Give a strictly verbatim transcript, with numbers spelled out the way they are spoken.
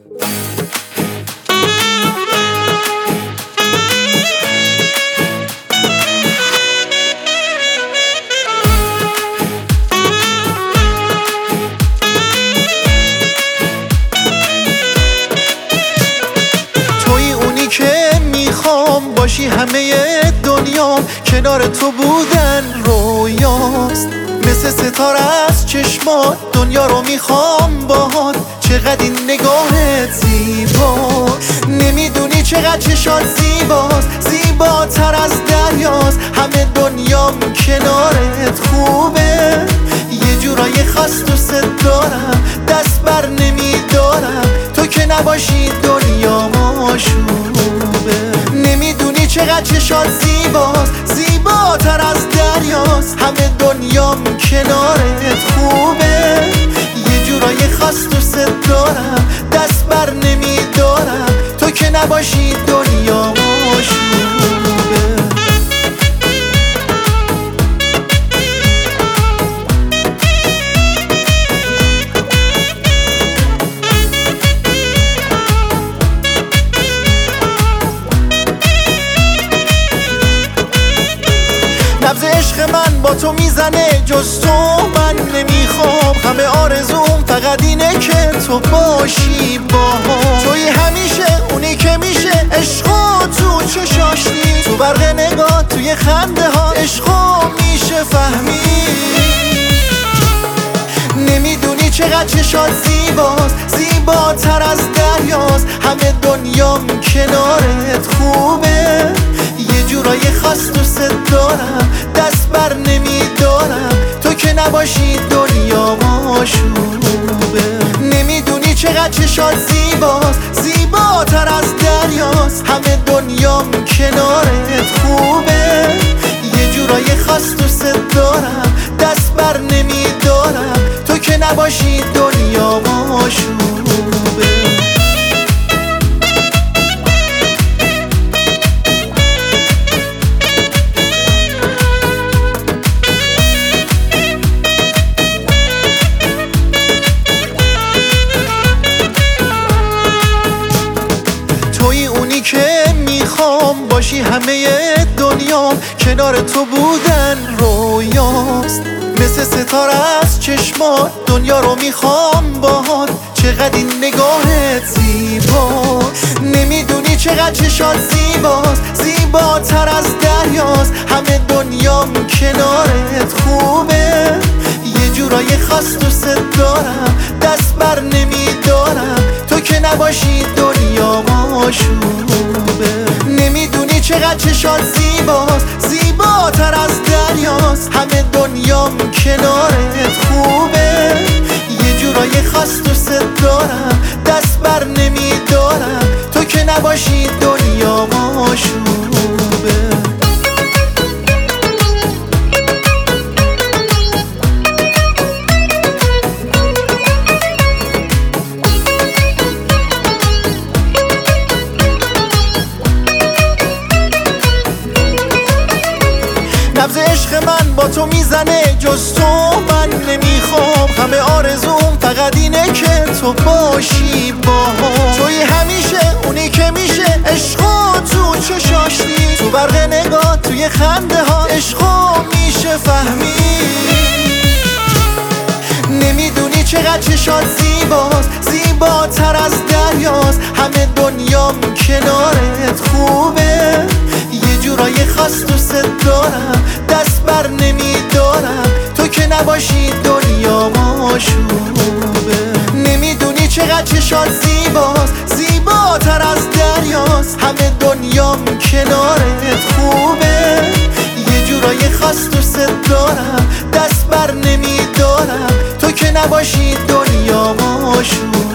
باشی همه دنیا کنار تو بودن رویاست، مثل ستاره از چشمات دنیا رو میخوام باهات. چقدر این نگاهت زیباست، نمیدونی چقدر چشات زیباست، زیباتر از دریاست. همه دنیام کنارت خوبه، یه جورای خاص دوست دارم، دست بر نمیدارم. تو که نباشی دنیا ماشوبه. نمیدونی چقدر چشات زیباست، زیباتر از دریاست. همه دنیام کنارت خوبه، یه جورای خاص دوست دارم، دست بر نمیدارم. تو که نباشی دنیا ماشوبه. نبض عشق من با تو میزنه، جز تو من نمیخوام. همه آرزوم فقط اینه که تو باشی باهام. توی همیشه اونی که میشه عشقو تو چشاشی، تو برق نگاه توی خنده ها عشقو میشه فهمید. نمیدونی چقدر چشات زیباست، زیباتر از دریاست. همه دنیام کنارت خوبه، یه جورای خاص دوست دارم، دست بر نمیدارم. تو که نباشی دنیا ماشوبه. نمیدونی چقدر چشات زیباست، زیباتر از دریاست. همه دنیام کنارت خوبه، یه جورای خاص دوست دارم، دست بر نمیدارم. تو که نباشی دنیا ماشوبه. توی اونی که میخوام باشی همه دنیا کنار تو بودن رویاست، مثل ستاره از چشمات دنیا رو میخوام باهات. چقدر این نگاهت زیباست، نمیدونی چقدر چشات زیباست، زیباتر از دریاست. همه دنیام کنارت خوبه، یه جورای خاص دوست دارم، دست بر نمیدارم. تو که نباشی دنیا ماشوبه. نمیدونی چقدر چشات زیباست، زیباتر از دریاست. همه دنیام کنارت خوبه، یه جورای خاص دوست دارم، دست بر نمیدارم. تو که نباشی دنیا ماشوبه. نبض عشق من با تو میزنه، جز تو من نمیخوام. همه آرزوم فقط اینه که تو باشی باهام. توی همیشه اونی که میشه عشقو تو چشاشی، تو برق نگاه توی خنده ها عشقو میشه فهمید. نمیدونی چقدر چشات زیباست، زیباتر از دریاست. همه دنیام کنارت خوبه، یه جورای خاص دوست دارم، دست بر نمیدارم. تو که نباشی دنیا ماشوبه. نمیدونی چقدر چشات زیباست، زیباتر از دریاست. همه دنیام کنارت خوبه، یه جورای خاص دوست دارم، دست بر نمیدارم. تو که نباشی دنیا ماشوبه.